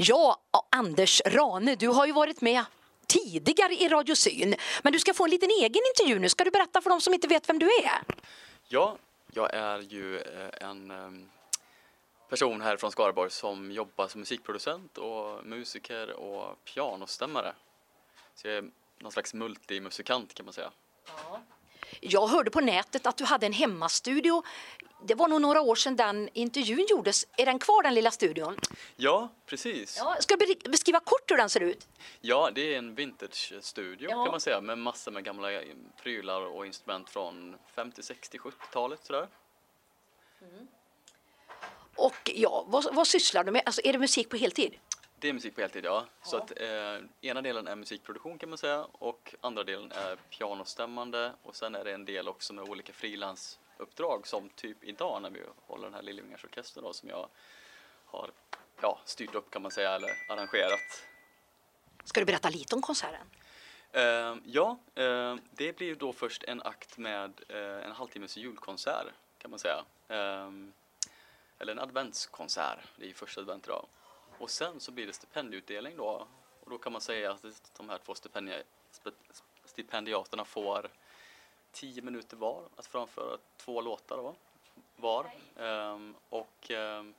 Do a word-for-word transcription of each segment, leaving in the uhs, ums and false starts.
Ja, Anders Rane, du har ju varit med tidigare i Radio Syn. Men du ska få en liten egen intervju nu. Ska du berätta för dem som inte vet vem du är? Ja, jag är ju en person här från Skaraborg som jobbar som musikproducent och musiker och pianostämmare. Så jag är någon slags multimusikant kan man säga. Ja. Jag hörde på nätet att du hade en hemmastudio. Det var nog några år sedan den intervjun gjordes. Är den kvar, den lilla studion? Ja, precis. Ja, ska du beskriva kort hur den ser ut? Ja, det är en vintage-studio Ja. kan man säga. Med massor med gamla prylar och instrument från femtio, sextio, sjuttiotalet sådär. Mm. Och ja, vad, vad sysslar du med? Alltså, är det musik på heltid? Det är musik på heltid, ja. Ja. Så att eh, ena delen är musikproduktion kan man säga och andra delen är pianostämmande och sen är det en del också med olika frilansuppdrag som typ idag när vi håller den här Liljevingarsorkestern då som jag har ja, styrt upp kan man säga eller arrangerat. Ska du berätta lite om konserten? Eh, ja, eh, det blir då först en akt med eh, en halvtimmes julkonsert kan man säga. Eh, eller en adventskonsert, det är första advent idag. Och sen så blir det stipendieutdelning då. Och då kan man säga att de här två stipendie, stipendiaterna får tio minuter var att framföra två låtar då, var. Um, och um,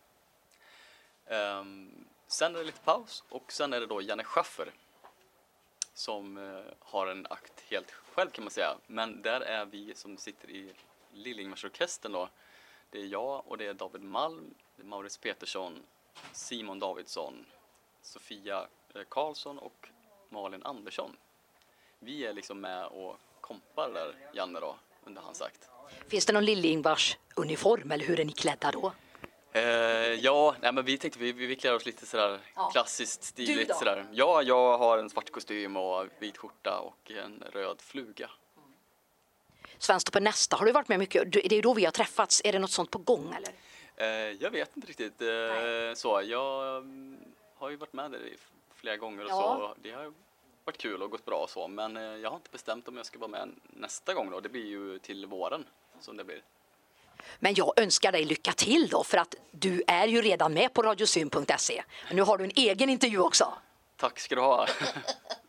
um, sen är det lite paus och sen är det då Janne Schaffer som uh, har en akt helt själv kan man säga. Men där är vi som sitter i Liljevingarsorkestern då. Det är jag och det är David Malm, det är Maurits Petersson, Simon Davidsson, Sofia Karlsson och Malin Andersson. Vi är liksom med och kompar där, Janne då, under hans akt. Finns det någon Liljevingars uniform eller hur är ni klädda då? Eh, ja, nej, men vi tänkte vi, vi klär oss lite sådär Ja. klassiskt stiligt Du då? sådär. Ja, jag har en svart kostym och vit skjorta och en röd fluga. Svenskt på nästa har du varit med mycket. Det är ju då vi har träffats. Är det något sånt på gång eller? Eh, jag vet inte riktigt eh, så. Jag mm, har ju varit med där i flera gånger och Ja. så. Det har varit kul och gått bra och så. Men eh, jag har inte bestämt om jag ska vara med nästa gång då. Det blir ju till våren som det blir. Men jag önskar dig lycka till då för att du är ju redan med på radiosyn punkt se. Men nu har du en egen intervju också. Tack ska du ha.